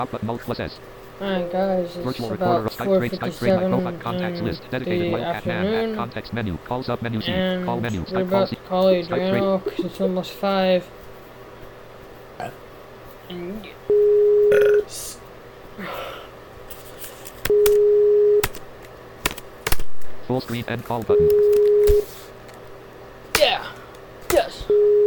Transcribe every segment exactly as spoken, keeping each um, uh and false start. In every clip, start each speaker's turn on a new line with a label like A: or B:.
A: Up button Alt plus S.
B: Alright guys, it's
A: Virtual recorder
B: about
A: of Skype
B: four
A: trace Skype trademark
B: fifty-seven
A: profile contacts
B: in
A: list dedicated
B: the
A: wildcat man at
B: afternoon,
A: context menu calls up menu C call
B: and
A: menu
B: we're
A: Skype call
B: about
A: C
B: to call
A: Skype trade
B: Adriano because it's almost five. And
A: full screen end call button.
B: yeah, yes.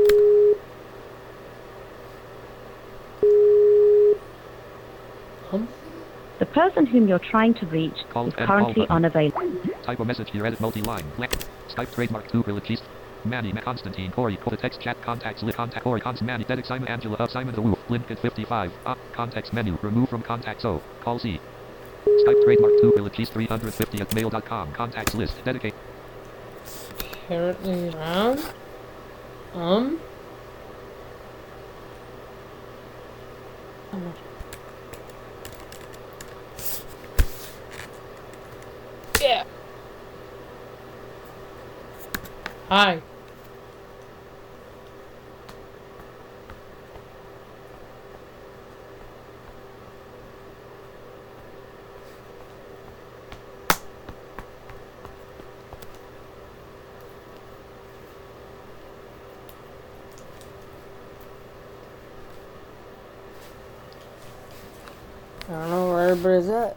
B: Um,
C: The person whom you're trying to reach
A: Call
C: is
A: end
C: currently
A: call button.
C: unavailable.
A: Type a message here, edit multi-line. Black. Skype trademark two Privilegist. Manny, Constantine, Corey, Cota, text chat, contacts, lit, contact, Corey, Cons, Manny, Dedic, Simon, Angela, of Simon the Wolf, Lincoln fifty-five, up, context menu, remove from contacts, O, call C. Skype trademark two Privilegist three fifty at mail dot com, contacts list, dedicate.
B: apparently around. Um. Yeah. Hi. I don't know where everybody's at.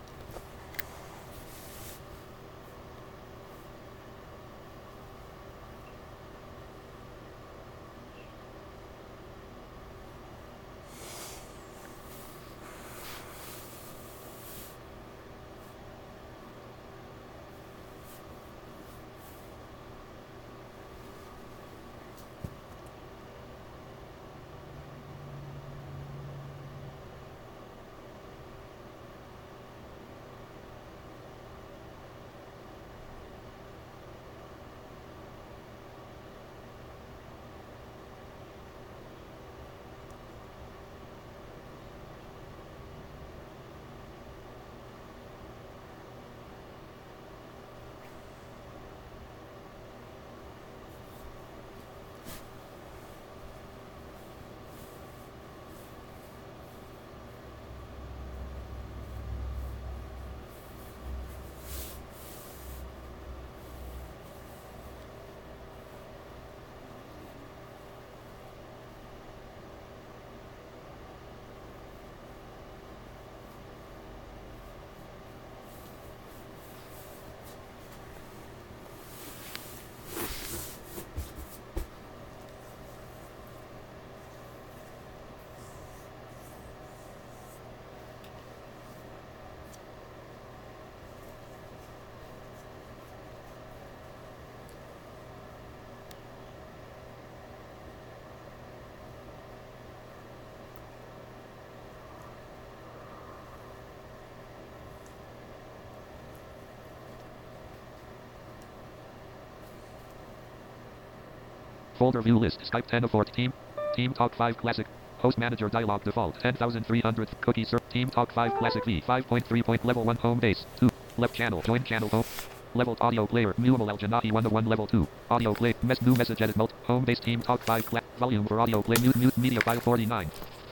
A: Folder view list, Skype ten of fourteen, Team Talk five Classic, Host Manager Dialog Default, ten thousand three hundred, Cookie Ser, Team Talk five Classic V, five point three. Level one Home Base, two, Left Channel, Join Channel Home, Level Audio Player, Muamal Al Janahi one to one Level two, Audio Play, Mess New Message Edit Mult, Home Base Team Talk five Cla Volume for Audio Play, Mute Mute Media File forty-nine.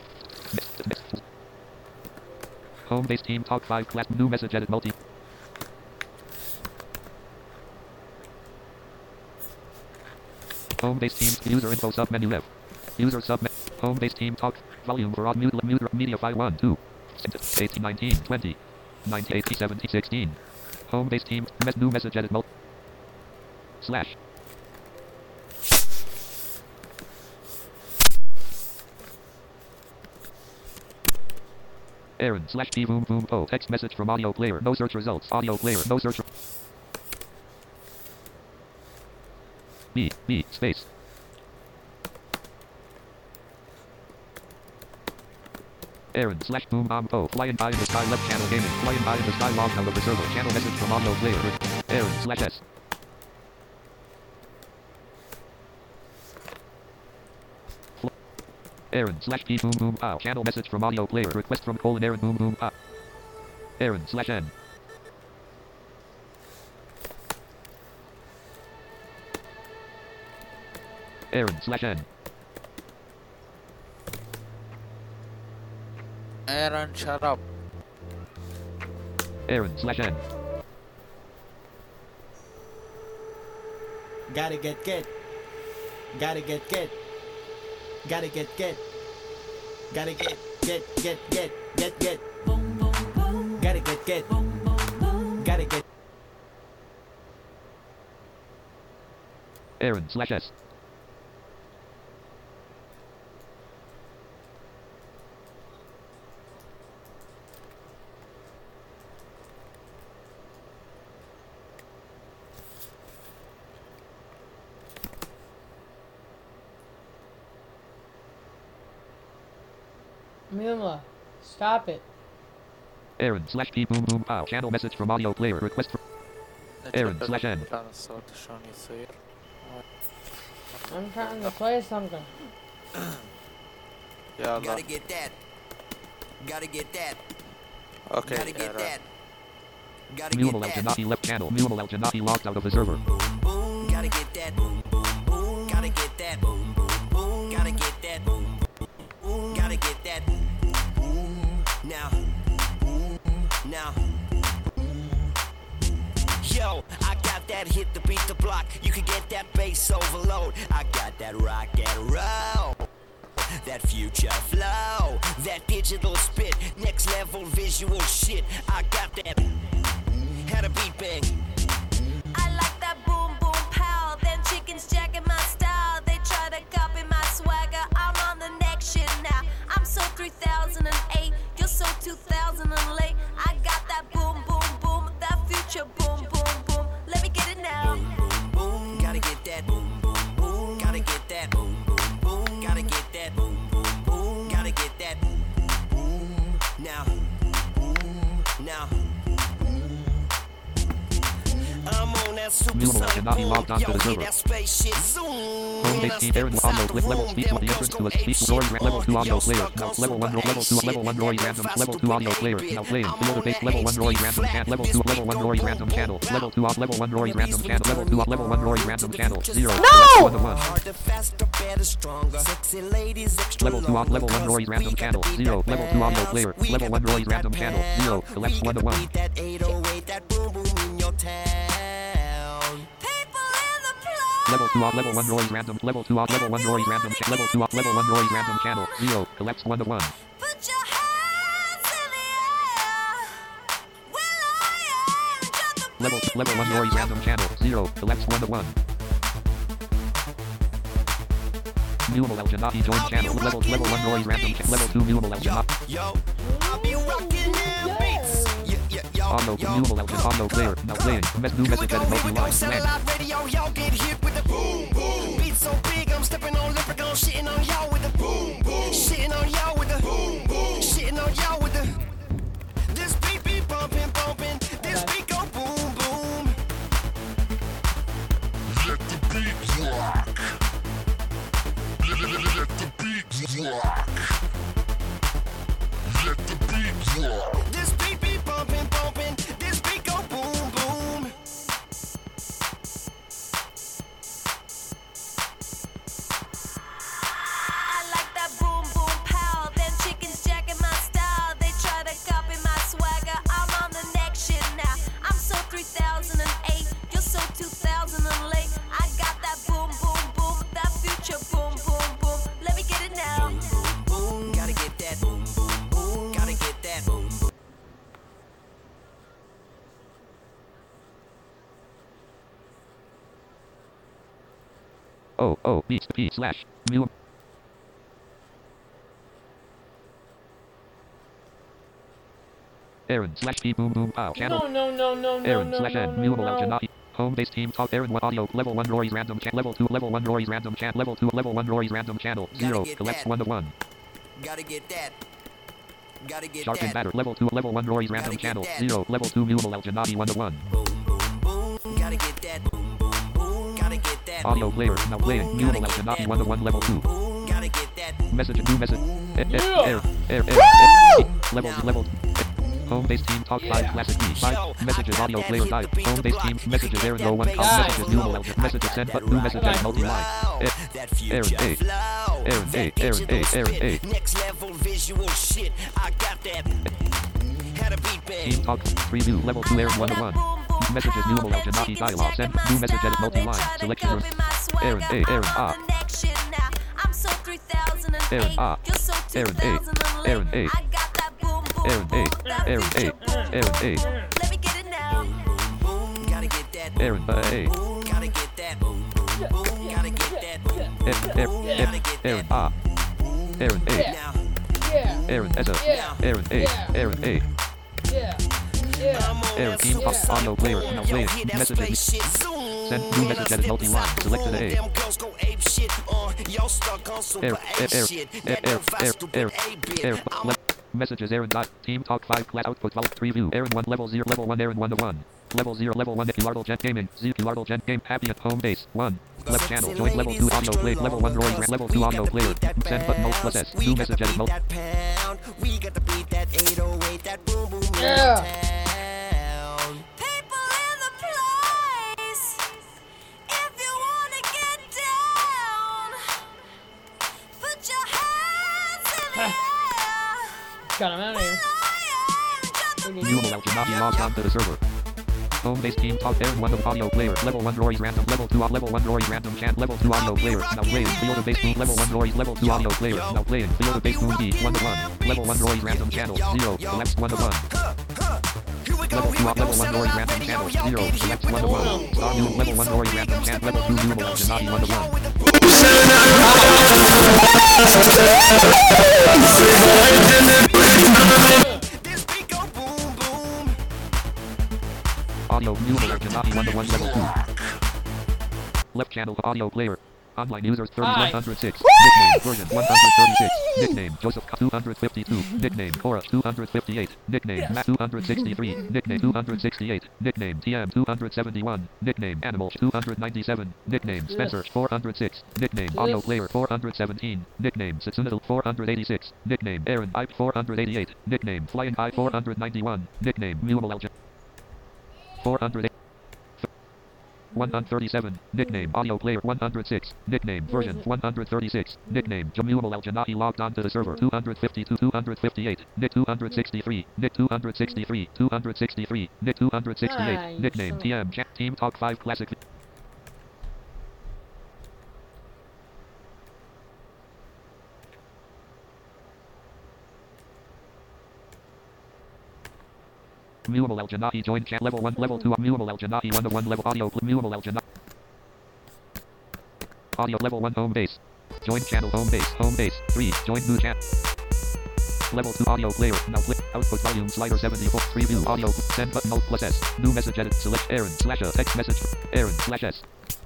A: Home Base Team Talk five Class, New Message Edit Multi. Home base team user info sub menu left. User sub home base team talk volume for odd mute mute media file one two eighteen nineteen twenty nineteen eighty seventy sixteen home base team mes new message edit mult slash Aaron slash P boom boom oh text message from audio player no search results audio player no search B B space Aaron slash boom um oh flying high in the sky left channel gaming flying high in the sky log out of the server channel message from audio player Aaron slash S Fl Aaron slash P boom boom ah channel message from audio player request from colon Aaron boom boom ah Aaron slash N Aaron slash N
D: Aaron, shut up.
A: Aaron slash N.
E: Gotta get get. Gotta get get. Gotta get get. Gotta get get get get get get. Gotta get get. Gotta get.
A: Aaron slash S.
B: Mila, stop it.
A: Aaron slash P boom boom pow. Channel message from audio player. Request for Aaron slash N.
D: كان الصوت شلون يصير؟
B: I'm trying to play something.
D: يلا.
F: Gotta get that. Gotta get that.
D: Okay.
F: Gotta get
D: Aaron.
F: that. Gotta
A: Mumal
F: get
A: Al
F: that.
A: Janati left channel. Mumal Al Janati logged out of the server.
F: Boom, boom. Gotta get that. Boom, boom, boom. Gotta get that. Boom, boom, boom. Gotta get that. Boom, boom. Gotta get that. Boom. Now. Boom. Now. Yo, I got that hit to beat the block. You can get that bass overload. I got that rock and roll. That future flow. That digital spit. Next level visual shit. I got that. Had a beat bang.
G: I like that boom boom pow. Them chickens jacking my style. They try to copy my swagger. I'm on the next shit now. I'm so three thousand eight. You're so two thousand late. I got that boom boom boom. That future boom boom boom. Let me get it now.
F: Boom, boom, boom. Gotta get that. Boom, boom, boom. Gotta get that. Boom, boom, boom. Gotta get that. Boom, boom, boom. Gotta get that. Boom. Now. Boom. Now. I'm on that super
A: Mumal Al
F: sonic
A: Janati
F: boom.
A: logged onto
F: Yo,
A: the
F: hear
A: server.
F: that space shit zoom.
A: Home base team Aaron will unload with level speed for the entrance to a speed story level two audio player. Now level one level two level one Roy random level two audio player. Now playing field base level one Roy random channel level two level one Roy random channel level two level one Roy random channel level two level one Roy random channel zero.
B: No!
A: One to one.
F: Harder, faster, better, stronger. Sexy ladies, extra
A: Level two on level one Roy random channel zero. Level two audio player. Level one Roy random channel zero. Collapse one to one.
F: That eight oh eight, that boom boom in your town.
G: People in the place.
A: Level two on level one Roy random level two on level one Roy random cha- level two on level one Roy random channel zero. Collapse one to one.
G: Put your hands in the air. Well, I am just the
A: Level level one Roy random channel zero. Collapse one to one. Mumal Al Janati join channel level level one Roy random cha- level two Mumal Al Janati
F: Yo, I'll be rocking them beats. Yo, yo, yo,
A: audio
F: yo,
A: Mumal Al Janati audio player. Now playing Mes- new
F: Here we
A: message
F: go,
A: edit
F: here we
A: multi
F: go,
A: line.
F: satellite radio, y'all get hit with the boom, boom. Beat so big, I'm stepping on leprechaun, shitting on y'all with the boom, boom. Shitting on y'all with the boom, boom. Shitting on y'all with the. This beat be bumping, bumping. This beat go boom, boom.
H: Let the beat rock. Let, let, let, let the beat rock. Let the beat rock.
F: This beat be bumping, bumping. This beat go boom, boom.
G: I like that boom boom pow. Them chickens jacking my style. They try to copy my swagger. I'm on the next shit now. I'm so three thousand eight. You're so two thousand late. I got that boom boom boom. That future boom boom boom. Let me get it now.
F: Boom, boom. Gotta get that. Boom, boom, boom. Gotta get that. Boom, boom.
A: Oh oh beats P slash Mumal. Aaron slash P boom boom pow channel.
B: No, no, no, no, no,
A: Aaron
B: no,
A: slash
B: no,
A: N
B: no,
A: Mumal Al
B: no.
A: Janati. Home base team talk Aaron one audio level one Roy random chat level two level one Roy random chat level two level one Roy random channel zero.
F: get
A: Collapse
F: that.
A: one to one.
F: Gotta get that. Gotta get
A: Sharp and
F: that.
A: batter level two level one Roy random
F: get
A: channel
F: that.
A: zero. Level two Mumal Al Janati one to one.
F: Boom, boom, boom. Gotta get that. Boom, boom, boom. Gotta get that.
A: Audio player now playing Mumal Al Janati one to one level two.
F: Boom. Gotta get that.
A: Message new message. Air
B: Yeah.
A: air air air. air. Level level. Home base team talk five classic B. five messages audio player dial. Home base team messages Aaron no one call messages new mobile messages send but new messages multi-line. Aaron A. Aaron A. Aaron A. Aaron A.
F: Next level visual shit. I got that. Had a beat bang.
A: Team talk preview level two Aaron one to one. Messages new mobile Janaki dialogue send new message edit multi-line selection room. Aaron A. Aaron A.
G: I'm so three thousand eight.
A: Aaron A.
G: You're so
A: Aaron A. Aaron A.
G: I got that boom boom.
A: Aaron A. Aaron A. Aaron A.
G: Let me get it now.
F: Gotta get that.
A: Aaron A.
F: Gotta get that. Gotta get that.
A: Aaron A. Aaron A.
B: Yeah.
A: Aaron S. Aaron A. Aaron A.
B: Yeah. Yeah.
A: Aaron team talk audio player now playing messages send new message edit multi-line selected A. Aaron Aaron Aaron Aaron Aaron Aaron messages Aaron dot team talk five class output vault preview Aaron one level zero level one Aaron one to one level zero level one Lardal Gent Gaming Z Lardal Gent Game happy at home base one left channel join level two audio play level one Roy level two audio player send button mode plus S new message edit mode.
F: We got to beat that eight oh eight that boom boom.
B: Yeah.
G: People in the place. If you wanna get down, put your hands in the air.
B: Got him out of here.
A: New mobile Janaki logged onto the server. Home base team talk Aaron one of audio player level one Rory's random level two level one Rory's random chant level two audio player now playing field of base boom level one Rory's level two audio player now playing field of base boom B one to one level one Rory's random channel zero selects one to one level two level one Rory's random channel zero selects one to one star new level one Rory's random chant level two new mobile Janaki one to one. Audio new alert Janaki one to one level two. Left channel audio player. Online users thirty-one oh six. Nickname version one thirty-six. Nickname Joseph two fifty-two. Nickname Cora two fifty-eight. Nickname Matt two sixty-three. Nickname two sixty-eight. Nickname T M two seventy-one. Nickname Animal two ninety-seven. Nickname Spencer four oh six. Nickname Audio Player four seventeen. Nickname Satsunadal four eighty-six. Nickname Aaron I four eighty-eight. Nickname Flying I four ninety-one. Nickname Mumalja four hundred one thirty-seven. Nickname Audio Player one oh six. Nickname Version one thirty-six. Nickname Jamul Al Janahi logged onto the server two fifty-two two fifty-eight. Nick two sixty-three. Nick two sixty-three. two sixty-three. Nick two sixty-eight.
B: Ah,
A: Nickname T M Chat Team Talk five Classic. Muamal Al Janahi joined chat level one level two Muamal Al Janahi one to one level audio Muamal Al Janahi audio level one home base join channel home base home base three join new chat level two audio player now play output volume slider seventy-four preview audio send button alt plus S new message edit select Aaron slash a text message Aaron slash S.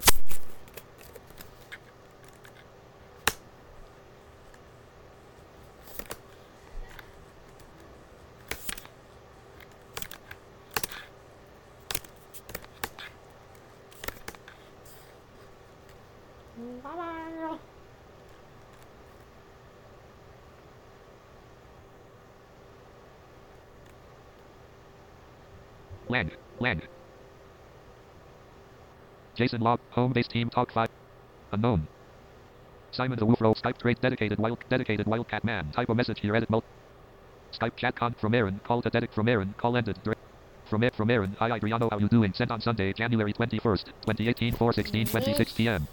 A: Land, land. Jason Log, home base team talk five. Unknown. Simon the Woofro, Skype trade dedicated wild dedicated wildcat man. Type a message here edit mode. Skype chat con from Aaron, call to dedic from Aaron, call ended. From it from Aaron, hi Adriano, how you doing? Sent on Sunday, January twenty-first, twenty eighteen, four sixteen twenty-six p m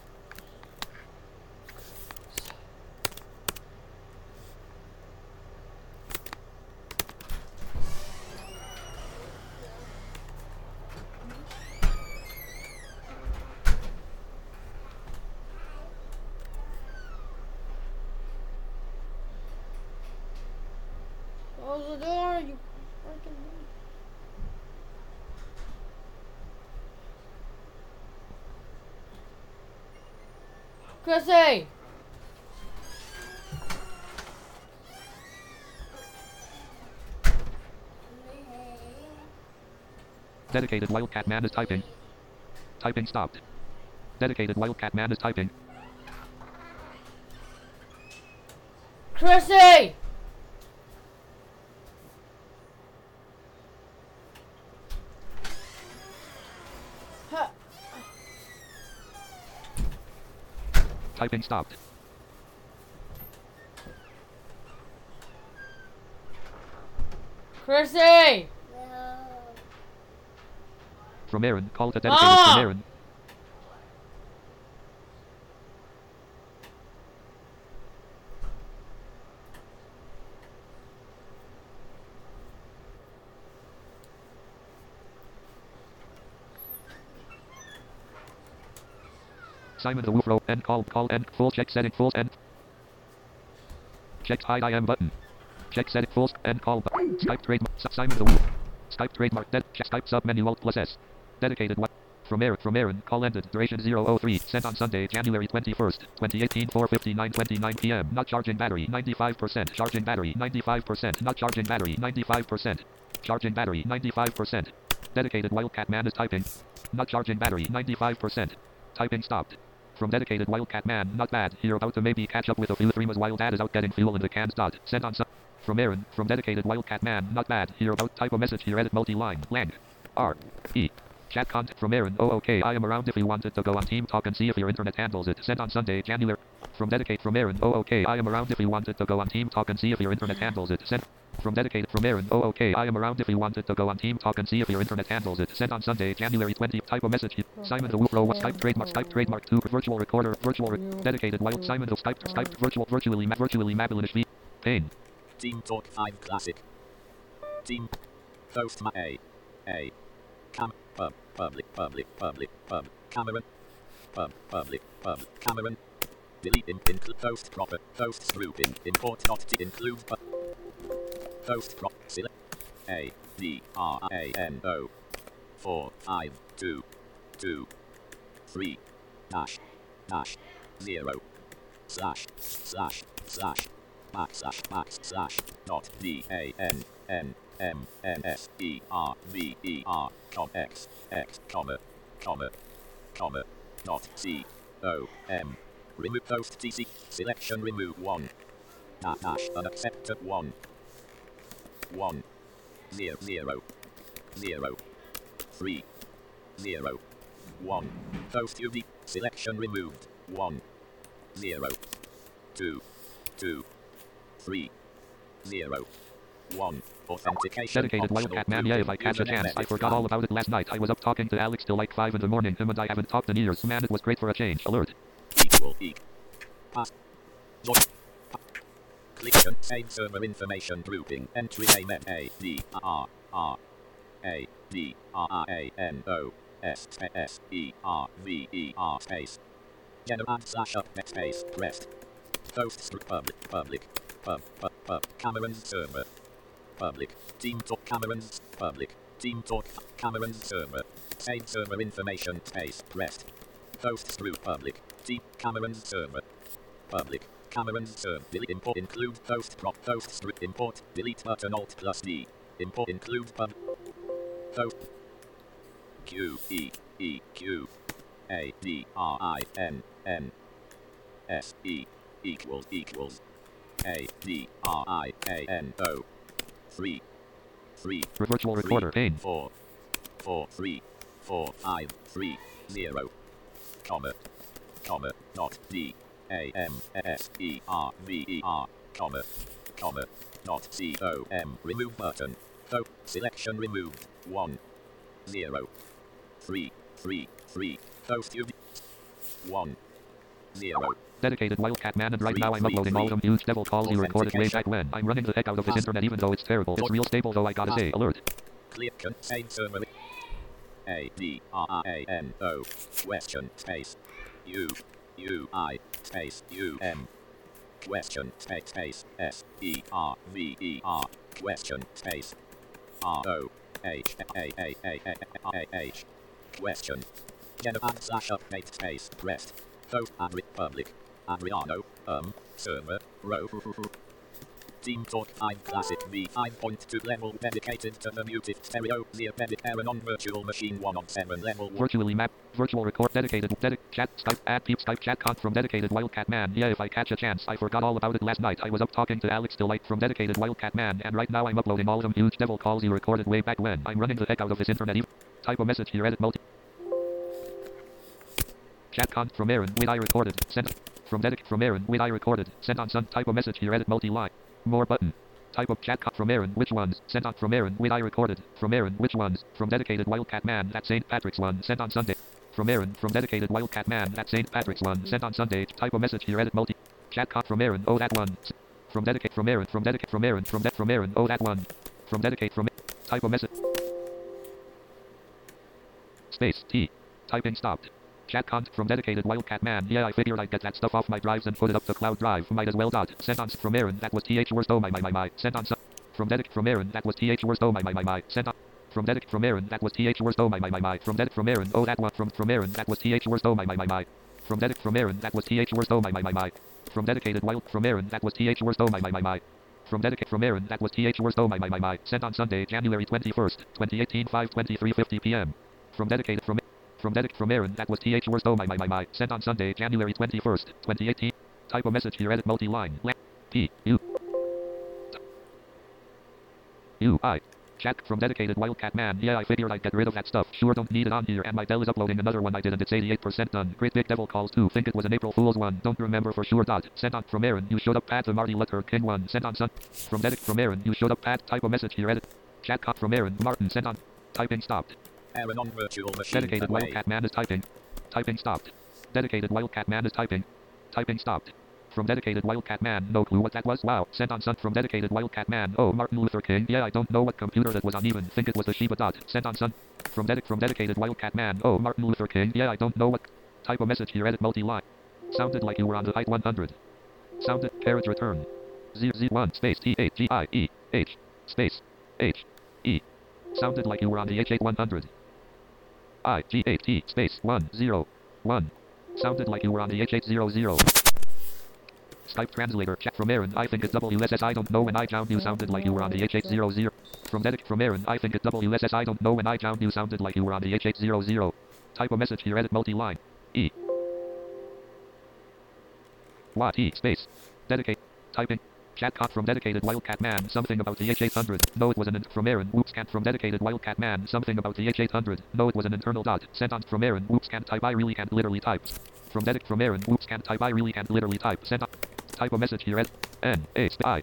B: Close the door, you freaking. Chrissy!
A: Dedicated wildcat man is typing. Typing stopped. Dedicated wildcat man is typing.
B: Chrissy!
A: Typing stopped.
B: Chrissy!
A: From Aaron. Call to dedicated
B: Ah!
A: from Aaron. Simon the Woofro. End call. Call end. Full check setting. Full end. Check hide I am button. Check setting. Full end call button. Skype trademark. Simon the Woof. Skype trademark. Dead. Skype sub menu alt plus S. Dedicated what? From Aaron. From Aaron. Call ended. Duration zero oh three. Sent on Sunday, January twenty-first, twenty eighteen, four fifty-nine twenty-nine p m Not charging battery. ninety-five percent. Charging battery. ninety-five percent. Not charging battery. ninety-five percent. Charging battery. ninety-five percent. Dedicated Wildcat Man is typing. Not charging battery. ninety-five percent. Typing stopped. From dedicated Wildcat Man, not bad. You're about to maybe catch up with a few Threema's wild dad is out getting fuel in the cans. Dot. Sent on some. From Aaron. From dedicated Wildcat Man, not bad. You're about type a message here. Edit multi-line. Lang. R. E. Chat content from Aaron. Oh, okay. I am around if you wanted to go on Team Talk and see if your internet handles it. Sent on Sunday, January. From dedicate from Aaron. Oh, okay. I am around if you wanted to go on Team Talk and see if your internet handles it. Sent. From dedicated from Aaron. Oh, okay. I am around if you wanted to go on Team Talk and see if your internet handles it. Sent on Sunday, January twentieth. Type a message. Simon the Woofro. Skype trademark. Skype trademark two. Virtual recorder. Virtual re- dedicated wild. Simon the Skype. Skype virtual. Virtually. Ma- virtually Mabelinish V. Pain.
I: Team Talk five Classic. Team. Host my A. A. Cam. Pub. Public. Public. Public. Pub. Cameron. Pub. Public. Public. Cameron. Delete. In, include. Host proper. Hosts group. In, import not to include. Pub. Host prop. Select. A. D. R. A. N. O. Four. Five. Two. Two. Three. Dash. Dash. Zero. Slash. Slash. Slash. Backslash. Back. Slash. Dot. D. A. N. N. M. N. S. E. R. V. E. R. Com. X. X. Comma. Comma. Comma. Dot. C. O. M. Remove host T C. Selection remove one. Dash. Dash. Unaccepted one. One. Zero. Zero. Zero. Three. Zero. One. Host U D. Selection removed. One. Zero. Two. Two. Three. Zero. One. Authentication.
A: Dedicated Wildcat Man. Yeah, if I catch a chance. I forgot all about it last night. I was up talking to Alex till like five in the morning. Him and I haven't talked in years. Man, it was great for a change. Alert.
I: Equal. E. Pass. Join. Click on save server information grouping. Entry name M A D R R A D R R A N O S S E R V E R space. General slash up space rest. Hosts public public pub pub pub Cameron's server. Public. Team Talk Cameron's public. Team Talk Cameron's server. Save server information space rest. Hosts group public. Team Cameron's server. Public. Cameron's server. Delete import include host prop host strip import delete button alt plus D. Import include pub host Q E E Q A D R I N N S E equals equals A D R I A N O three three
A: Virtual recorder pane.
I: four four three four five three zero comma comma dot D A M S E R V E R comma comma dot C O M remove button. So selection removed one zero three three three host U D one zero.
A: Dedicated Wildcat Man, and right now I'm uploading all them huge devil calls you recorded way back when. I'm running the heck out of this internet even though it's terrible. It's real stable though, I gotta say. Alert.
I: Click on save server. A D R I A N O question space U U I space U M question space space S E R V E R question space R O H A A A A H question General slash update space pressed host Adri public Adriano um server row Team Talk five Classic V five point two level dedicated to the muted stereo near Pedit Aaron on virtual machine one on seven level.
A: Virtually map, virtual record, dedicated, dedic, chat, Skype, add, peep, Skype, chat, con from dedicated Wildcat Man. Yeah, if I catch a chance, I forgot all about it last night. I was up talking to Alex Delight from dedicated Wildcat Man, and right now I'm uploading all them huge devil calls you recorded way back when. I'm running the heck out of this internet. Even type a message here, edit multi. Chat con from Aaron, when I recorded, sent. From dedic from Aaron with I recorded. Send on Sun. Type a message here. Edit multi-line. More button. Type of chat co- from Aaron. Which ones? Sent on from Aaron with I recorded. From Aaron. Which ones? From dedicated Wildcat Man at Saint Patrick's one. Sent on Sunday. From Aaron. From dedicated Wildcat Man at Saint Patrick's one. Sent on Sunday. Type a message here. Edit multi. Chat co- from Aaron. Oh that one. S- From dedicate from Aaron. From dedicate from Aaron. From de- from Aaron. Oh that one. From dedicate from. Type a message. Space T. Typing stopped. Chat con from dedicated Wildcat Man. Yeah, I figured I'd get that stuff off my drives and put it up the cloud drive. Might as well dot. Sent on from Aaron. That was th worst. Oh my my my my. Sent on some. From dedic from Aaron. That was th worst. Oh my my my my. Sent on. From dedic from Aaron. That was th worst. Oh my my my my. From dedic from Aaron. Oh that one. From from Aaron. That was th worst. Oh my my my my. From dedic from Aaron. That was th worst. Oh my my my my. From dedicated Wild from Aaron. That was th worst. Oh my my my my. From dedicate from Aaron. That was th worst. Oh my my my my. Sent on Sunday, January twenty-first, twenty eighteen, five twenty-three fifty p.m. From dedicated from. From dedic from Aaron. That was th worst. Oh my my my my. Sent on Sunday, January twenty-first, twenty eighteen. Type a message here. Edit multi-line. La- P U U I. Chat from dedicated Wildcat Man. Yeah, I figured I'd get rid of that stuff. Sure don't need it on here. And my Dell is uploading another one I did and it's eighty-eight percent done. Great big devil calls too. Think it was an April Fool's one. Don't remember for sure. Dot. Sent on from Aaron. You showed up Pat the Marty Luther King one. Sent on Sun. From dedic from Aaron. You showed up Pat. Type a message here. Edit. Chat cop from Aaron. Martin sent on. Typing stopped.
I: Aaron on virtual machine.
A: Dedicated
I: away.
A: Wildcat Man is typing. Typing stopped. Dedicated Wildcat Man is typing. Typing stopped. From dedicated Wildcat Man. No clue what that was. Wow. Sent on Sun from dedicated Wildcat Man. Oh, Martin Luther King. Yeah, I don't know what computer that was on even. Think it was the Shiba dot. Sent on Sun. From dedic from dedicated Wildcat Man. Oh, Martin Luther King. Yeah, I don't know what. Type a message here. Edit multi-line. Sounded like you were on the height one hundred. Sounded carriage return. Z Z one space T H G I E H space H E. Sounded like you were on the H eight one hundred. I G eight T space one zero one. Sounded like you were on the H eight hundred. Skype translator. Chat from Aaron. I think it's W S S. I don't know when I found you. Sounded like you were on the H eight hundred. From dedic from Aaron. I think it's W S S. I don't know when I found you. Sounded like you were on the H eight hundred. Type a message here. Edit multi-line. E. Y T space. Dedicate. Typing. Chat caught from dedicated Wildcat Man. Something about the H eight hundred. No, it was an int from Aaron. Whoops can't from dedicated Wildcat Man. Something about the H eight hundred. No, it was an internal dot. Sent on from Aaron. Whoops can't type. I really can't literally type. From dedic from Aaron. Whoops can't type. I really can't literally type. Sent on. Type a message here. Ed. N A I.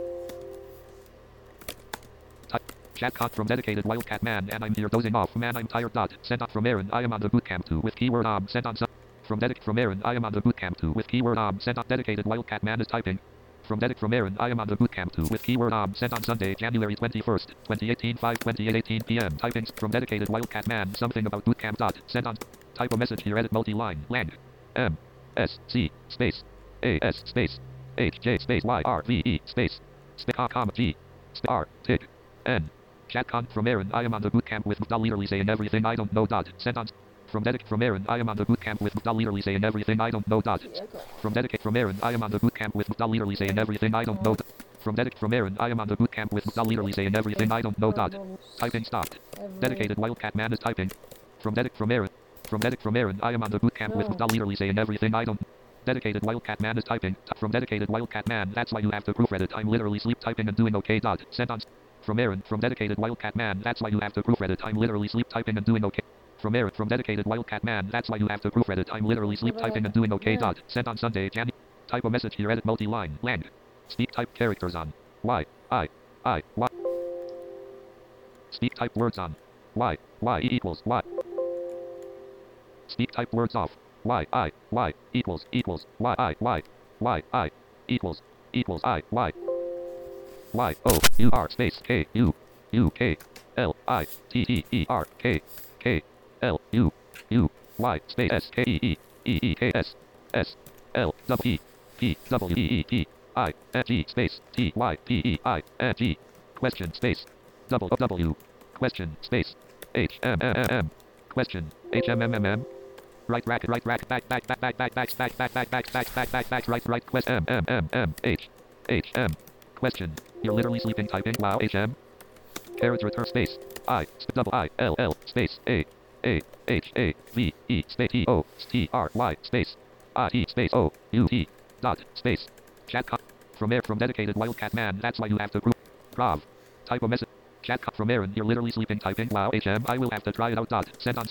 A: Type. Chat caught from dedicated Wildcat Man. And I'm here dozing off. Man, I'm tired. Dot. Sent on from Aaron. I am on the bootcamp two with keyword om. Sent on some. From dedic from Aaron. I am on the bootcamp two with keyword om. Sent on dedicated Wildcat Man is typing. From dedic from Aaron. I am on the bootcamp two with keyword om. Sent on Sunday, January twenty-first, twenty eighteen, five twenty-eight eighteen p.m. Typing from dedicated Wildcat Man. Something about bootcamp. Dot. Sent on. Type a message here. Edit multi-line. Lang. M. S. C. Space. A. S. Space. H. J. Space. Y. R. V. E. Space. Space. Comma. G. Space. R. Tig. N. Chat con from Aaron. I am on the bootcamp with Mcdal literally saying everything I don't know. Dot. Sent on. From dedic from Aaron. I am on the bootcamp with Mcdal literally saying everything I don't know. Dot. From dedicate from Aaron. I am on the bootcamp with Mcdal literally saying everything I don't know. Dot. From dedic from Aaron. I am on the bootcamp with Mcdal literally saying everything I don't know. Dot. Typing stopped. Dedicated Wildcat Man is typing. From dedic from Aaron. From dedic from Aaron. I am on the bootcamp with Mcdal literally saying everything I don't. Dedicated Wildcat Man is typing. T- from dedicated Wildcat Man. That's why you have to proofread it. I'm literally sleep typing and doing okay. Dot. Sent on. From Aaron. From dedicated Wildcat Man. That's why you have to proofread it. I'm literally sleep typing and doing okay. From Aaron. From dedicated Wildcat Man. That's why you have to proofread it. I'm literally sleep typing and doing okay. Dot. Sent on Sunday, Jan. Type a message here. Edit multi-line. Lang. Speak type characters on. Y. I. I. Y. Speak type words on. Y. Y equals Y. Speak type words off. Y. I. Y equals equals Y. I. Y. Y. I equals equals I. Y. Y. O. U. R. Space. K. U. U. K. L. I. T. E. E. R. K. K. L. U. U. Y. Space. S. K. E. E. E. E. K. S. S. L. W. E. P. W. E. E. T. I. N. G. Space. T. Y. P. E. I. N. G. Question. Space. Double. W. Question. Space. H. M. M. M. M. Question. H. M. M. M. M. Right bracket. Right bracket. Back. Back. Back. Back. Back. Back. Back. Back. Back. Back. Back. Back. Back. Back. Right. Right. Quest. M. M. M. M. H. H. M. Question. You're literally sleeping typing. Wow. H. M. Carriage return space. I. Double I. L. L. Space. A. A. H. A. V. E. Space. T. O. T. R. Y. Space. I. T. Space. O. U. T. Dot. Space. Chat con. From Air. From dedicated Wildcat Man. That's why you have to group. Prov. Type a message. Chat con. From Aaron. You're literally sleeping typing. Wow. H. M. I will have to try it out. Dot. Sent on.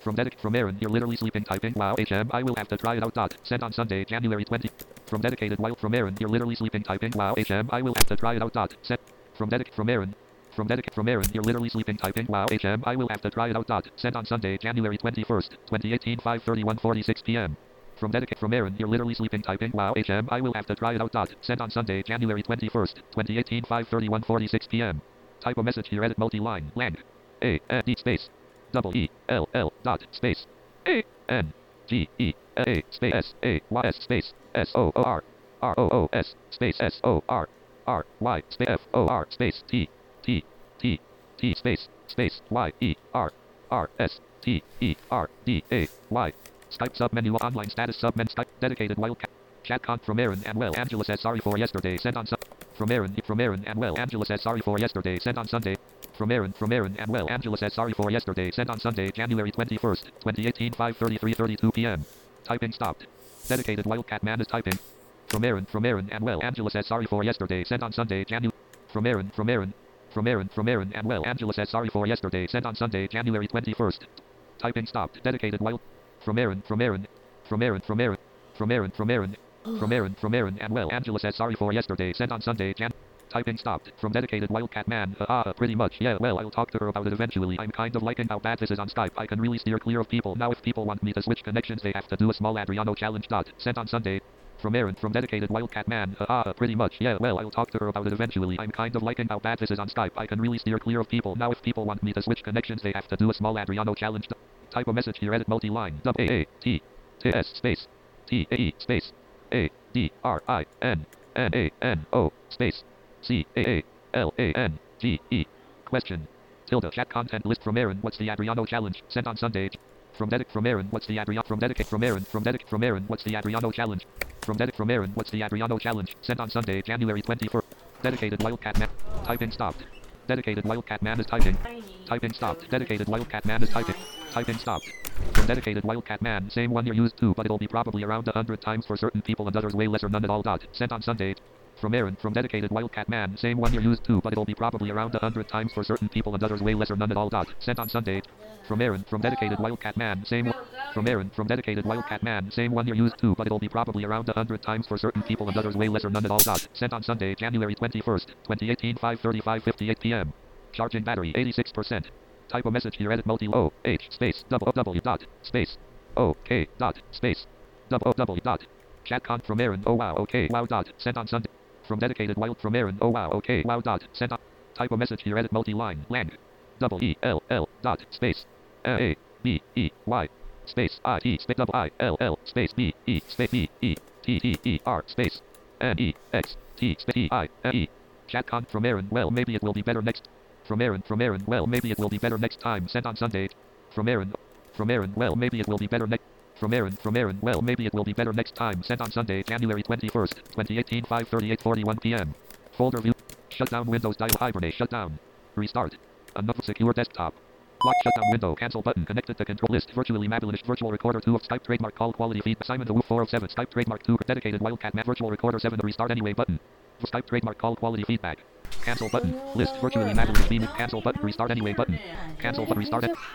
A: From dedic from Aaron, you're literally sleeping. Typing wow H M. I will have to try it out. Dot. Sent on Sunday, January twentieth. From dedicated wild from Aaron, you're literally sleeping. Typing wow H M. I will have to try it out. Dot. Sent from dedic from Aaron. From dedic from Aaron, you're literally sleeping. Typing wow H M. I will have to try it out. Dot. Sent on Sunday, January twenty-first, twenty eighteen, five thirty-one forty-six p m. From dedic from Aaron, you're literally sleeping. Typing wow H M. I will have to try it out. Dot. Sent on Sunday, January twenty-first, twenty eighteen, five thirty-one forty-six p m. Type a message here. Edit multi-line. Lang. A N D space. Double E L L dot space. A N G E A space S A Y S space S O O R R O O S space S O R R Y space F O R space T T T T space space Y E R R S T E R D A Y. Skype submenu online status submenu Skype dedicated wildcat. Chat con from Aaron and well Angela says sorry for yesterday sent on Sun. From Aaron from Aaron and well Angela says sorry for yesterday sent on Sunday. From Aaron from Aaron and well Angela says sorry for yesterday sent on Sunday, January twenty-first, twenty eighteen, five thirty-three thirty-two p m. Typing stopped. Dedicated wildcat man is typing. From Aaron from Aaron and well Angela says sorry for yesterday sent on Sunday, January. From Aaron from Aaron from Aaron from Aaron and well Angela says sorry for yesterday sent on Sunday, January twenty-first. Typing stopped. Dedicated wild. From Aaron from Aaron from Aaron from Aaron from Aaron from Aaron from Aaron from Aaron and well Angela says sorry for yesterday sent on Sunday, Jan. Typing stopped. From dedicated wildcat man. Uh, uh, pretty much. Yeah, well, I'll talk to her about it eventually. I'm kind of liking how bad this is on Skype. I can really steer clear of people. Now if people want me to switch connections, they have to do a small Adriano challenge. Dot. Sent on Sunday. From Aaron. From dedicated wildcat man. Uh, uh, pretty much. Yeah, well, I'll talk to her about it eventually. I'm kind of liking how bad this is on Skype. I can really steer clear of people. Now if people want me to switch connections, they have to do a small Adriano challenge. Dot. Type a message here. Edit multi-line. W A A T T S space T A E space A D R I N N A N O space C A A L A N G E. Question. Tilda. Chat content list from Aaron. What's the Adriano challenge? Sent on Sunday. From dedic from Aaron. What's the Adriano from dedicate from Aaron. From dedic from Aaron. What's the Adriano challenge? From dedic from Aaron. What's the Adriano challenge? Sent on Sunday, January twenty-first. Dedicated wildcat man. Typing stopped. Dedicated wildcat man is typing. Typing stopped. Dedicated wildcat man is typing. Typing stopped. From dedicated wildcat man. Same one you're used to, but it'll be probably around a hundred times for certain people and others way less or none at all. Dot. Sent on Sunday. From Aaron. From dedicated wildcat man. Same one you're used to, but it'll be probably around a hundred times for certain people and others way less or none at all. Dot. Sent on Sunday. From Aaron. From dedicated wildcat man. Same one. From Aaron. From dedicated wildcat man. Same one you're used to, but it'll be probably around a hundred times for certain people and others way less or none at all. Dot. Sent on Sunday, January twenty-first, twenty eighteen, five thirty-five fifty-eight p m. Charging battery eighty-six percent. Type a message here. Edit multi O H space double W dot space O K dot space double W dot. Chat con from Aaron. Oh wow. Okay. Wow dot. Sent on Sunday. From dedicated wild from Aaron. Oh wow. Okay. Wow dot. Sent on. Type a message here. Edit multi-line. Lang. Double E L L dot space A B E Y space I E space double I L L space B E space B E T T E R space N E X T space E I N E. Chat con from Aaron. Well, maybe it will be better next. From Aaron. From Aaron. Well, maybe it will be better next time. Sent on Sunday. From Aaron. From Aaron. Well, maybe it will be better next. From Aaron. From Aaron. Well, maybe it will be better next time. Sent on Sunday, January twenty-first, twenty eighteen, five thirty-eight forty-one p m. Folder view. Shut down Windows. Dial hibernate. Shut down. Restart. Enough secure desktop. Lock shutdown window. Cancel button. Connected to control list. Virtually Mabelinish. Virtual recorder two of Skype trademark call quality feed. Simon the Woo four oh seven. Skype trademark two. Dedicated wildcat map. Virtual recorder seven. Restart anyway button. Skype trademark call quality feedback. Cancel button. List. Virtually Mabelinish. Cancel button. Restart anyway button. Cancel button. Restart it.